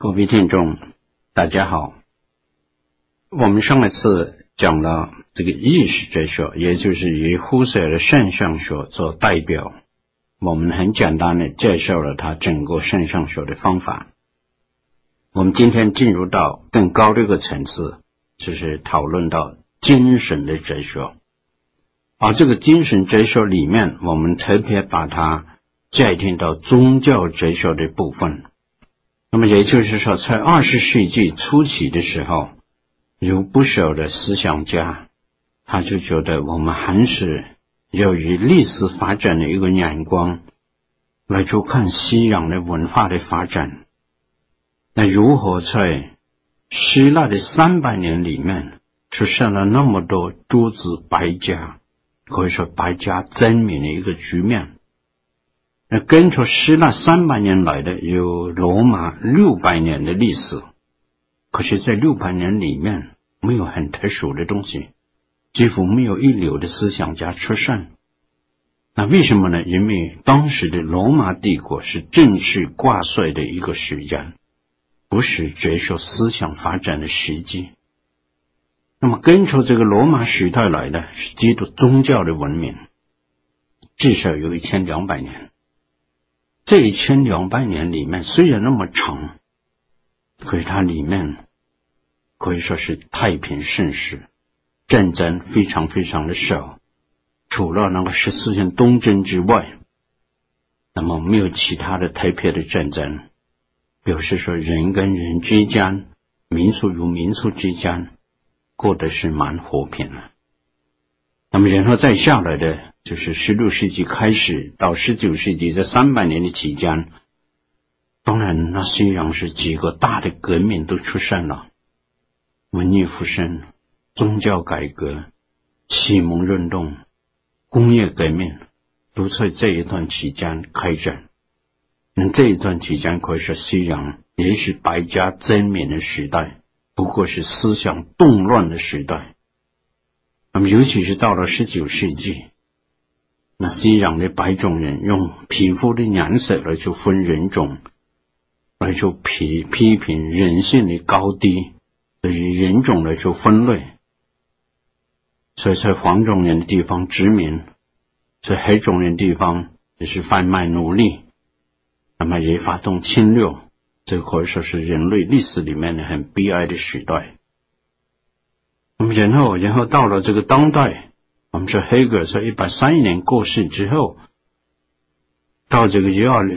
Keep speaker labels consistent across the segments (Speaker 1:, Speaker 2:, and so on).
Speaker 1: 各位听众大家好，我们上一次讲了这个意识哲学，也就是以胡塞尔的现象学做代表，我们很简单的介绍了他整个现象学的方法。我们今天进入到更高的一个层次，就是讨论到精神的哲学。而这个精神哲学里面，我们特别把它界定到宗教哲学的部分。那么也就是说，在20世纪初期的时候，有不少的思想家，他就觉得我们还是要以历史发展的一个眼光来去看西洋的文化的发展。那如何在希腊的300年里面出现了那么多诸子百家，可以说百家争鸣的一个局面。那跟着希腊300年来的有罗马600年的历史，可是在600年里面没有很特殊的东西，几乎没有一流的思想家出现。那为什么呢？因为当时的罗马帝国是正式挂帅的一个时间，不是哲学思想发展的时机。那么跟着这个罗马时代来的是基督宗教的文明，至少有1200年。这1200年里面虽然那么长，可是它里面可以说是太平盛世，战争非常非常的少，除了那个14年东征之外，那么没有其他的特别的战争，表示说人跟人之间，民族与民族之间过得是蛮和平的。那么然后再下来的就是16世纪开始到19世纪这300年的期间，当然那西洋是几个大的革命都出现了，文艺复兴、宗教改革、启蒙运动、工业革命都在这一段期间开展。这一段期间可以说西洋也是百家争鸣的时代，不过是思想动乱的时代。那么尤其是到了19世纪，那西洋的白种人用皮肤的颜色来去分人种，来去批评人性的高低，对于人种来去分类，所以在黄种人的地方殖民，在黑种人的地方也是贩卖奴隶，那么也发动侵略，这可以说是人类历史里面的很悲哀的时代。那么然后到了这个当代，我们说黑格尔在131年过世之后，到这个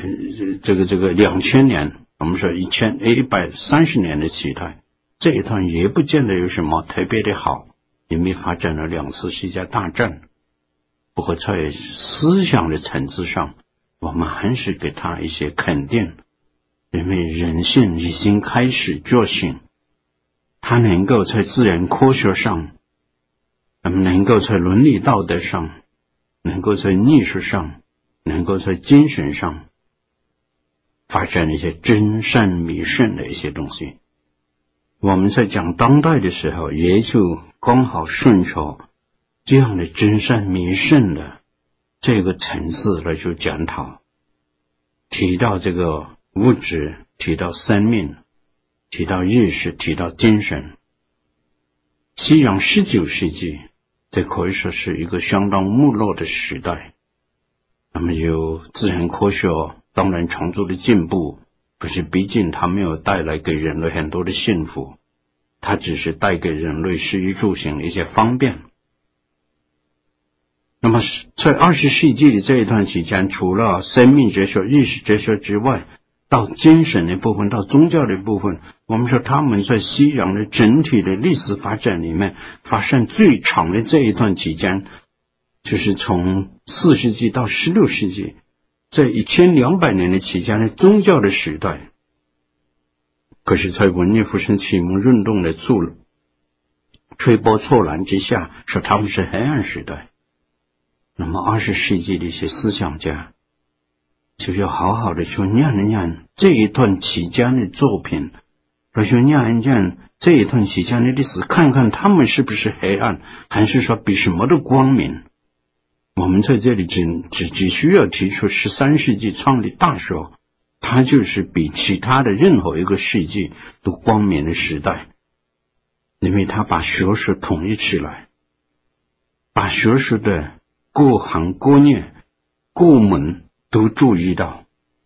Speaker 1: 2000年，我们说130年的时代，这一段也不见得有什么特别的好，因为发展了2次世界大战。不过在思想的层次上，我们还是给他一些肯定，因为人性已经开始觉醒，他能够在自然科学上，能够在伦理道德上，能够在艺术上，能够在精神上发展一些真善美善的一些东西。我们在讲当代的时候，也就刚好顺着这样的真善美善的这个层次来去检讨，提到这个物质，提到生命，提到意识，提到精神。西洋19世纪这可以说是一个相当没落的时代。那么有自然科学当然长足的进步，可是毕竟它没有带来给人类很多的幸福，它只是带给人类食衣住行的一些方便。那么在20世纪的这一段期间，除了生命哲学、意识哲学之外，到精神的部分，到宗教的部分，我们说他们在西洋的整体的历史发展里面发生最长的这一段期间，就是从4世纪到16世纪，这1200年的期间的宗教的时代。可是在文艺复兴启蒙运动的推波助澜之下，说他们是黑暗时代。那么20世纪的一些思想家就要好好的去念一念这一段期间的作品，来去念一念这一段期间的历史，看看他们是不是黑暗，还是说比什么都光明。我们在这里只需要提出13世纪创立大学它就是比其他的任何一个世纪都光明的时代，因为它把学术统一起来，把学术的各行各业各门都注意到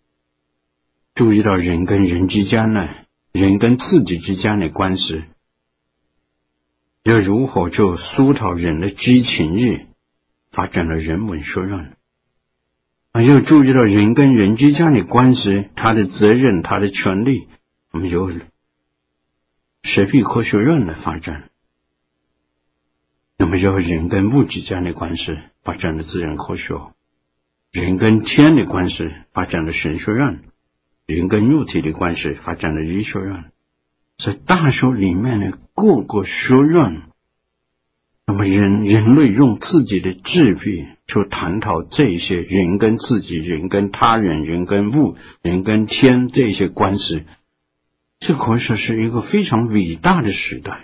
Speaker 1: 人跟人之间呢，人跟自己之间的关系，要如何就疏导人的知情欲，发展了人文学院。要注意到人跟人之间的关系，他的责任，他的权利，我们有社会科学院的发展。那么有人跟物之间的关系，发展了自然科学；人跟天的关系，发展了神学院；人跟肉体的关系，发展了医学院。在大学里面的各个学院，那么人类用自己的智慧去探讨这些人跟自己、人跟他人、人跟物、人跟天这些关系，这可以说是一个非常伟大的时代。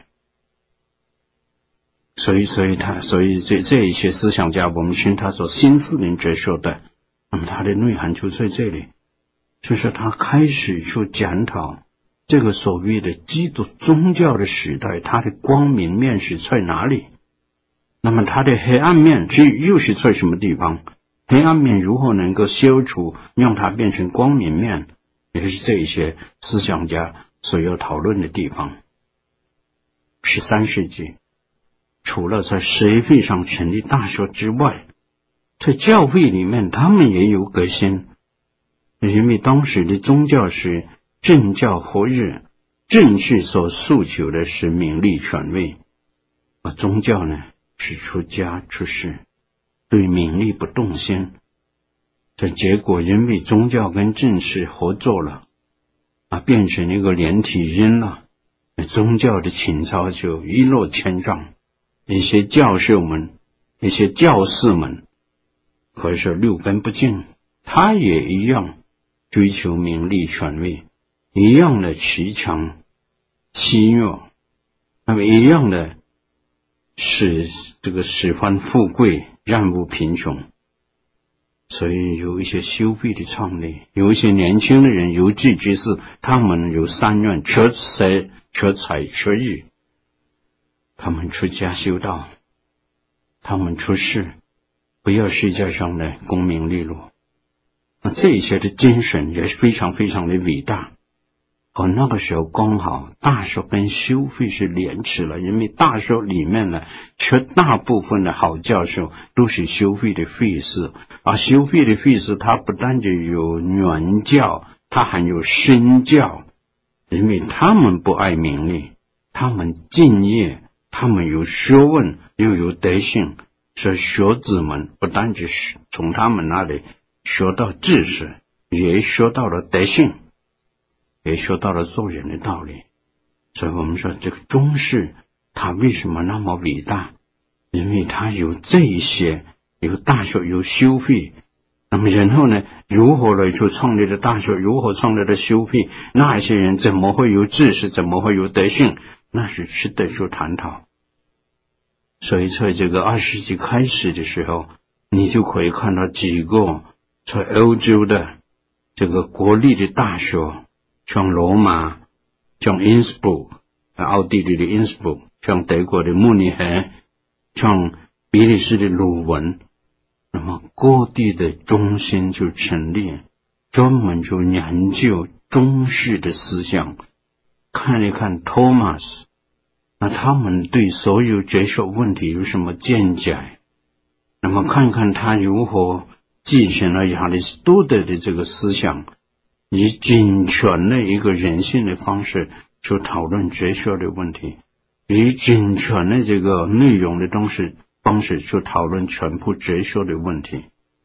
Speaker 1: 所以这一些思想家，我们称他做新四民哲学的，那么他的内涵就在这里，就是他开始去检讨这个所谓的基督宗教的时代，它的光明面是在哪里？那么它的黑暗面又是在什么地方？黑暗面如何能够消除，让它变成光明面？也就是这一些思想家所要讨论的地方。13世纪，除了在社会上成立大学之外，在教会里面他们也有革新，因为当时的宗教是政教合一，政治所诉求的是名利权位，而宗教呢是出家出世，对名利不动心。这结果因为宗教跟政治合作了，变成一个连体婴了，宗教的情操就一落千丈。一些教授们，一些教士们，可以说六根不净，他也一样追求名利权位，一样的恃强欺弱，那么一样的使欢富贵，厌恶贫穷。所以有一些修会的创立，有一些年轻的人有志之士，他们有三愿：求财求义。他们出家修道，他们出世，不要世界上的功名利禄。这一些的精神也是非常非常的伟大。而那个时候刚好大学跟修会是连起来，因为大学里面呢，绝大部分的好教授都是修会的会士，而修会的会士他不单只有原教，他还有身教，因为他们不爱名利，他们敬业，他们有学问又有德性，所以学子们不单只是从他们那里学到知识，也学到了德性，也学到了做人的道理。所以我们说这个中世它为什么那么伟大？因为它有这一些，有大学，有修会。那么然后呢，如何来去创立的大学，如何创立的修会，那一些人怎么会有知识，怎么会有德性，那是值得去探讨。所以在这个20世纪开始的时候，你就可以看到几个在欧洲的这个国立的大学，像罗马，像因斯堡，奥地利的因斯堡，像德国的慕尼黑，像比利时的鲁汶，那么各地的中心就成立，专门就研究中世的思想，看一看托马斯，那他们对所有哲学问题有什么见解，那么看看他如何继承了亚里士多德的这个思想，以精全的一个人性的方式去讨论哲学的问题，以精全的这个内容的方式去讨论全部哲学的问题。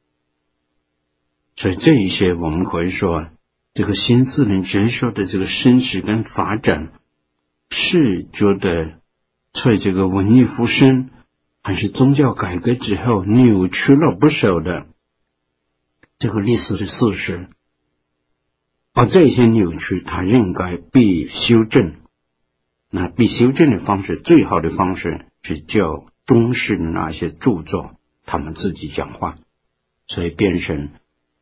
Speaker 1: 所以这一些我们可以说，这个新四民哲学的这个升值跟发展，是觉得在这个文艺复兴还是宗教改革之后扭曲了不少的这个历史的事实，而这些扭曲它应该被修正。那被修正的方式，最好的方式是叫中世的那些著作他们自己讲话，所以变成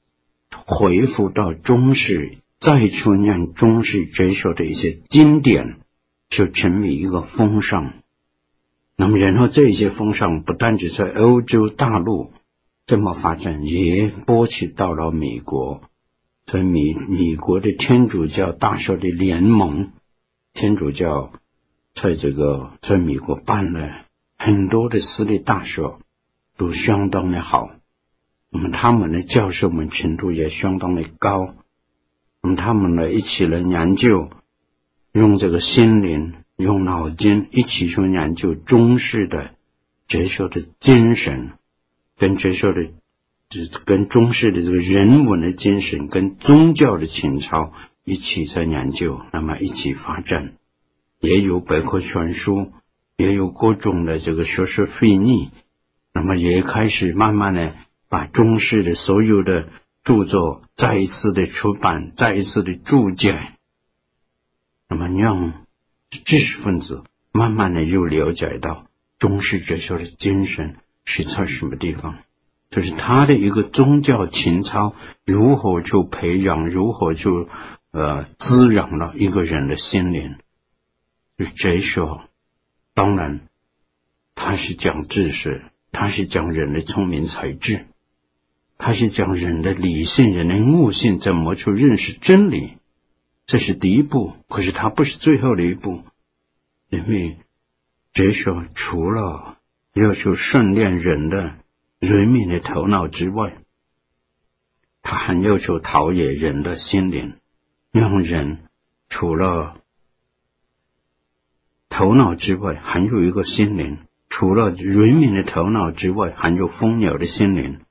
Speaker 1: 回复到中世，再出现中世哲学的一些经典，就成为一个风尚。那么然后这些风尚不单只在欧洲大陆这么发展，也波及到了美国。所以美国的天主教大学的联盟，天主教在美国办了很多的私立大学，都相当的好。那么他们的教授们程度也相当的高。那么他们呢一起来研究，用这个心灵用脑筋一起去研究中世的哲学的精神，跟中世的这个人文的精神跟宗教的情操一起在研究，那么一起发展，也有百科全书，也有各种的这个学术会议，那么也开始慢慢的把中世的所有的著作再一次的出版，再一次的注解，那么让知识分子慢慢的又了解到中世哲学的精神是在什么地方，就是他的一个宗教情操如何去培养，如何去滋养了一个人的心灵。哲学当然他是讲知识，他是讲人的聪明才智，他是讲人的理性，人的悟性，怎么去认识真理，这是第一步。可是它不是最后的一步，因为哲学除了要去训练人民的头脑之外，他还要求陶冶人的心灵，让人除了头脑之外还有一个心灵，除了人民的头脑之外还有蜂鸟的心灵。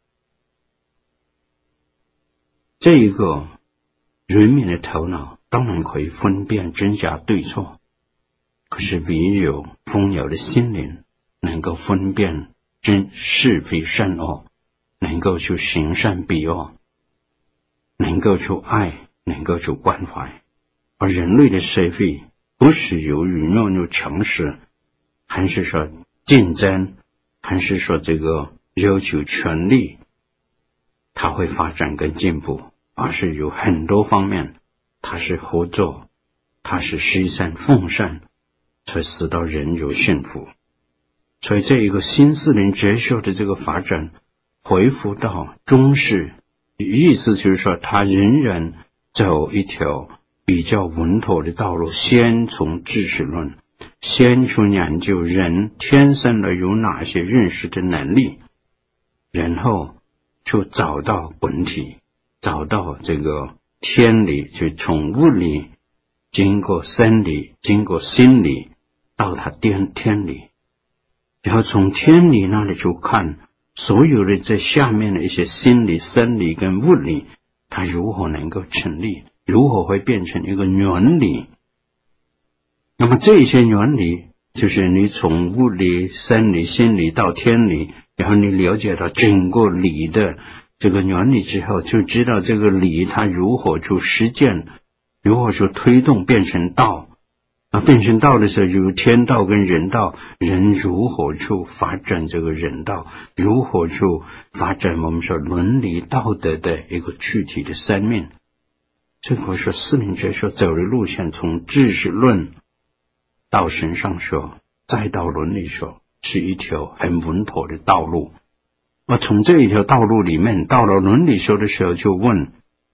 Speaker 1: 这一个人民的头脑当然可以分辨真假对错，可是唯有蜂鸟的心灵能够分辨是非善恶，能够去行善避恶，能够去爱，能够去关怀。而人类的社会不是由于拥有强势，还是说竞争，还是说这个要求权利，它会发展跟进步，而是有很多方面，它是合作，它是施善奉善，才使到人有幸福。所以这一个新四灵哲学的这个发展回复到中世，意思就是说他仍然走一条比较稳妥的道路，先从知识论，先去研究人天生的有哪些认识的能力，然后就找到本体，找到这个天理，就从物理经过生理经过心理到它天理，然后从天理那里去看所有的这下面的一些心理生理跟物理，它如何能够成立，如何会变成一个原理。那么这些原理就是你从物理生理心理到天理，然后你了解到整个理的这个原理之后，就知道这个理它如何去实践，如何去推动变成道。变成道的时候，有天道跟人道，人如何去发展这个人道，如何去发展我们说伦理道德的一个具体的生命。这个是四灵哲学走的路线，从知识论到神上学，再到伦理学，是一条很稳妥的道路。而从这一条道路里面，到了伦理学的时候，就问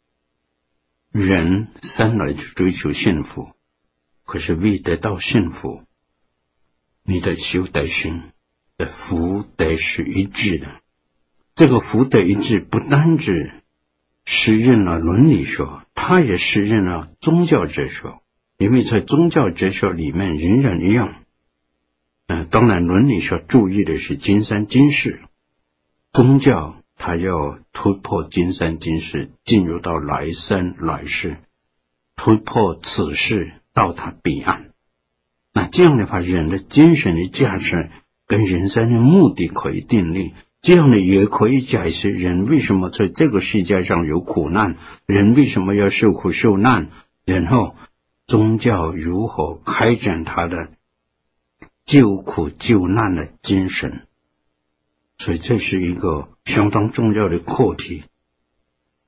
Speaker 1: 人生来就追求幸福，可是为得到幸福，你的修德行的福德是一致的。这个福德一致不单只适应了伦理学，它也适应了宗教哲学，因为在宗教哲学里面人人一样。当然伦理学注意的是今生今世，宗教它要突破今生今世，进入到来生来世，突破此世到它彼岸。那这样的话，人的精神的价值跟人生的目的可以定立，这样的也可以解释人为什么在这个世界上有苦难，人为什么要受苦受难，然后宗教如何开展他的救苦救难的精神。所以这是一个相当重要的课题。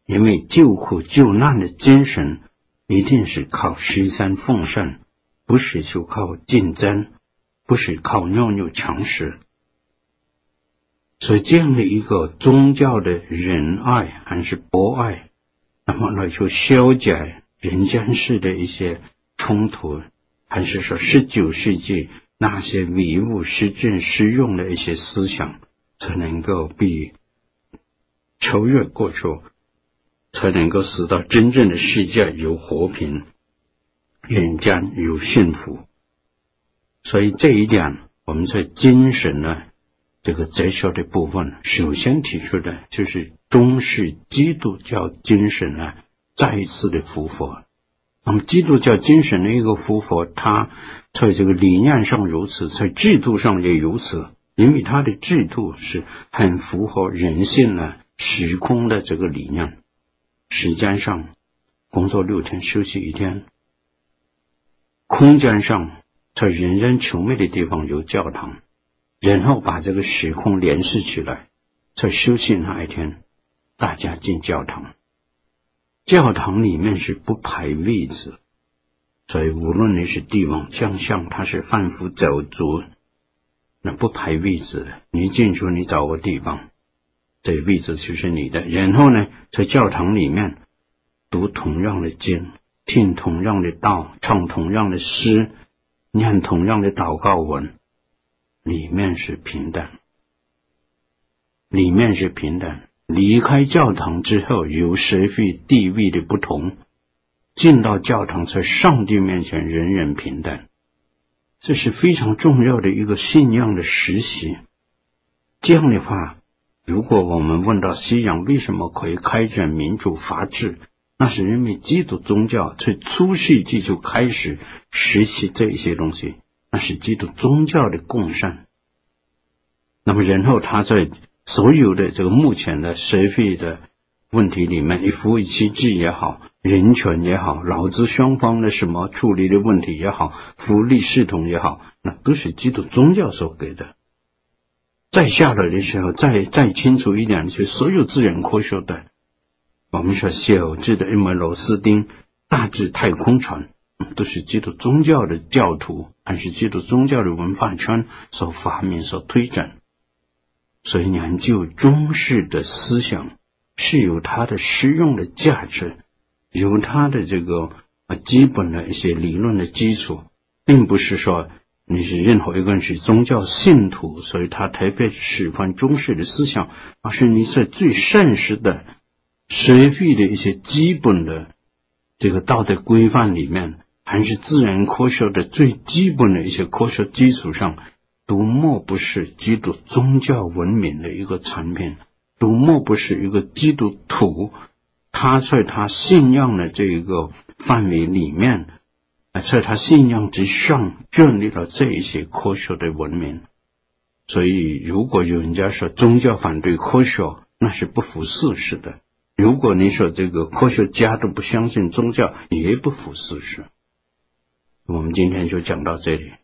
Speaker 1: 因为救苦救难的精神一定是靠施善奉善，不是就靠竞争，不是靠拗拗强食。所以这样的一个宗教的仁爱还是博爱，那么来去消解人间世的一些冲突，还是说19世纪那些唯物实证实用的一些思想，才能够被超越过去，才能够使到真正的世界有和平，人间有幸福。所以这一点，我们在精神呢这个哲学的部分，首先提出的就是中世基督教精神呢再一次的复活。那么基督教精神的一个复活，它在这个理念上如此，在制度上也如此，因为它的制度是很符合人性呢时空的这个理念。时间上工作6天休息1天，空间上在人人求美的地方有教堂，然后把这个时空联系起来，在休息那一天大家进教堂。教堂里面是不排位置，所以无论你是帝王将相，他是贩夫走卒，那不排位置的，你进去你找个地方，这位置就是你的。然后呢，在教堂里面读同样的经，听同样的道，唱同样的诗，念同样的祷告文，里面是平等，里面是平等。离开教堂之后，有社会地位的不同，进到教堂，在上帝面前人人平等，这是非常重要的一个信仰的实习。这样的话，如果我们问到西洋为什么可以开展民主法治，那是因为基督宗教在初世纪就开始实习这些东西，那是基督宗教的共善。那么然后他在所有的这个目前的社会的问题里面，夫妻制也好，人权也好，劳资双方的什么处理的问题也好，福利系统也好，那都是基督宗教所给的。再下来的时候，再清楚一点，就是所有自然科学的，我们说小至的摩罗斯丁，大至太空船，都是基督宗教的教徒，还是基督宗教的文化圈所发明所推展。所以研究中世的思想是有它的实用的价值，有它的这个基本的一些理论的基础，并不是说你是任何一个人是宗教信徒，所以他特别喜欢中世的思想，而是你在最现实的社会的一些基本的这个道德规范里面，还是自然科学的最基本的一些科学基础上，都莫不是基督宗教文明的一个产品，都莫不是一个基督徒他在他信仰的这一个范围里面，在他信仰之上建立了这一些科学的文明。所以如果有人家说宗教反对科学，那是不符事实的。如果你说这个科学家都不相信宗教，也不符事实。我们今天就讲到这里。